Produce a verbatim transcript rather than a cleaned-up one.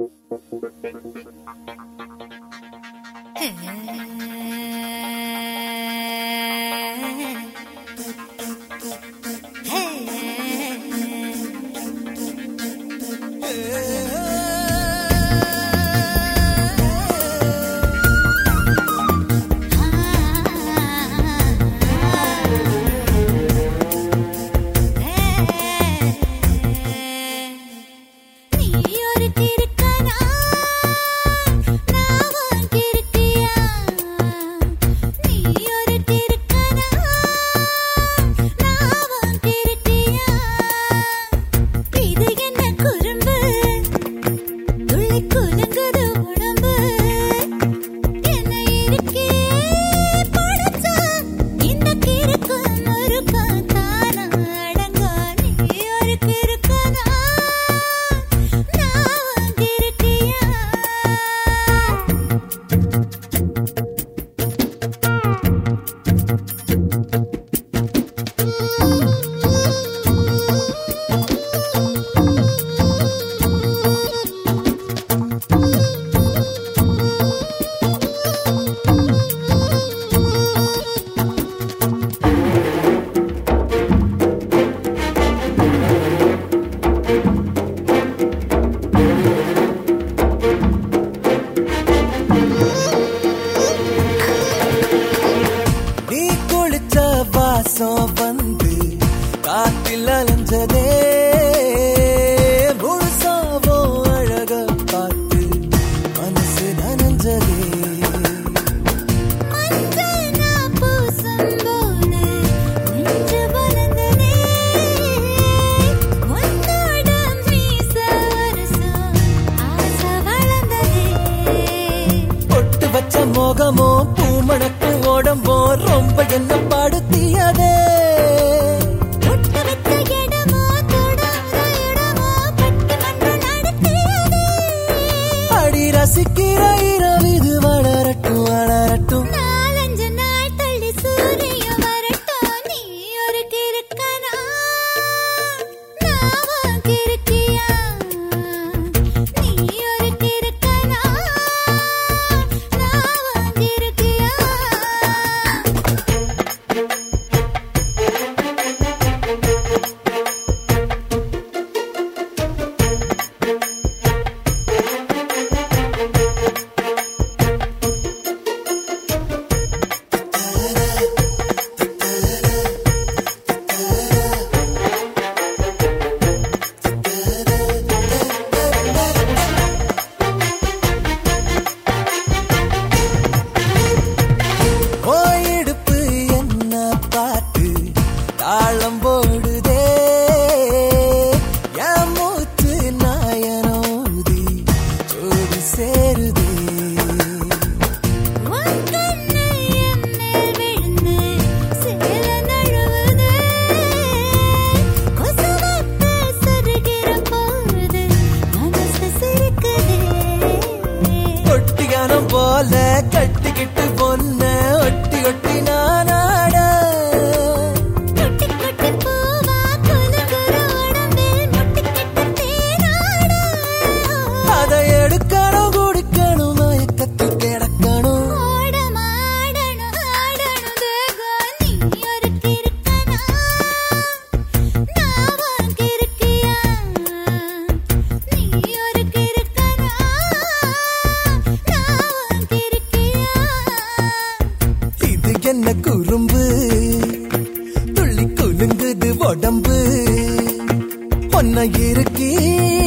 வந்து காற்றில் அலைஞ்சதே முழுசாவோ அழக பார்த்து மனசு நனைஞ்சதே பொட்டு வச்ச மோகமோ பூமணக்கு ஓடம்போ ரொம்ப என்ன பாடுத்தியதே அடி ரசிக்கிற இரவு இது வளரட்டும் வளரட்டும் நாலஞ்சு நாள் தள்ளி சூரிய வரட்டும் நீ ஒரு கிறுக்கனா நான் கிறுக்கியா நீ ஒரு கிறுக்கனா நான் கிறுக்கியா ஓயிடுப்பு என்ன பார்த்து தாளம் போடுதே என் மூச்சு நாயனோதி ஜோடி சேருதே உன் கண்ணு என் மேல் விழுந்து சேல நழுவுது கொசுவத்தில் சொருகிற போது மனசு சிரிக்குதே ஒட்டியானம் போல கட்டிக்கிட்டு பொன்ன ஒட்டி ஒட்டி நானாட குட்டி குட்டி பூவா குலுங்குற உடம்பில் முட்டிக்கிட்ட தேனாட அதை எடுக்கணும் குடிக்கணும் மயக்கத்தில் கிடக்கணும் ஓடமாடணும் ஆடணும் தேகம் நீ ஒரு கிறுக்கனா நான் கிறுக்கியா நீ ஒரு கிறுக்கனா நான் கிறுக்கியா இது என்ன குறும்பு துள்ளி குலுங்குது உடம்பு ஒன்ன இருக்கி